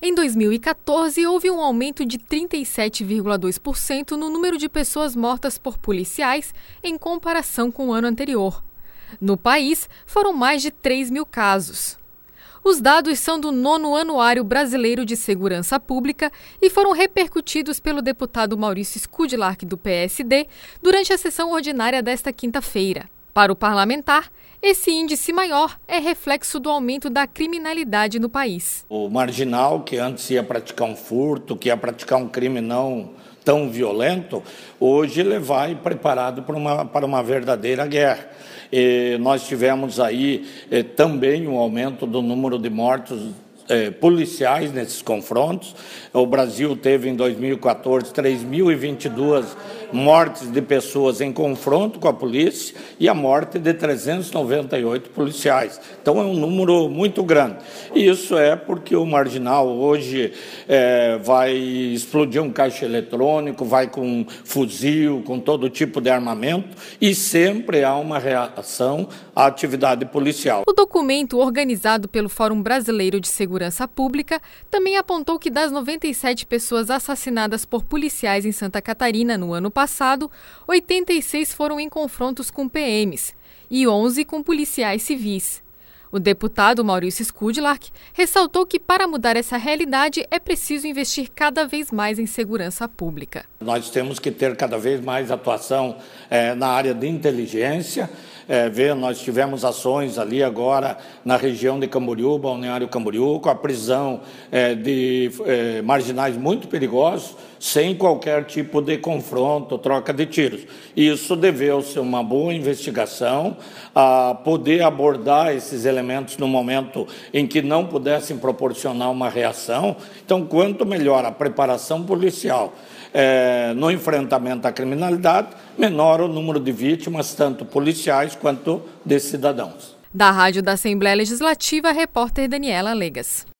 Em 2014, houve um aumento de 37,2% no número de pessoas mortas por policiais em comparação com o ano anterior. No país, foram mais de 3 mil casos. Os dados são do 9º Anuário Brasileiro de Segurança Pública e foram repercutidos pelo deputado Maurício Skudlark, do PSD, durante a sessão ordinária desta quinta-feira. Para o parlamentar, esse índice maior é reflexo do aumento da criminalidade no país. O marginal, que antes ia praticar um furto, que ia praticar um crime não tão violento, hoje ele vai preparado para uma verdadeira guerra. Nós tivemos aí também um aumento do número de mortos policiais nesses confrontos. O Brasil teve em 2014 3.022 mortes de pessoas em confronto com a polícia e a morte de 398 policiais. Então é um número muito grande. E isso é porque o marginal hoje vai explodir um caixa eletrônico, vai com fuzil, com todo tipo de armamento e sempre há uma reação à atividade policial. O documento organizado pelo Fórum Brasileiro de Segurança Pública também apontou que das 97 pessoas assassinadas por policiais em Santa Catarina no ano passado, 86 foram em confrontos com PMs e 11 com policiais civis. O deputado Maurício Skudlark ressaltou que para mudar essa realidade é preciso investir cada vez mais em segurança pública. Nós temos que ter cada vez mais atuação na área de inteligência. Nós tivemos ações ali agora na região de Camboriú, Balneário Camboriú, com a prisão de marginais muito perigosos, sem qualquer tipo de confronto, troca de tiros. Isso deveu-se uma boa investigação, a poder abordar esses elementos no momento em que não pudessem proporcionar uma reação. Então, quanto melhor a preparação policial no enfrentamento à criminalidade, menor o número de vítimas, tanto policiais quanto de cidadãos. Da Rádio da Assembleia Legislativa, a repórter Daniela Legas.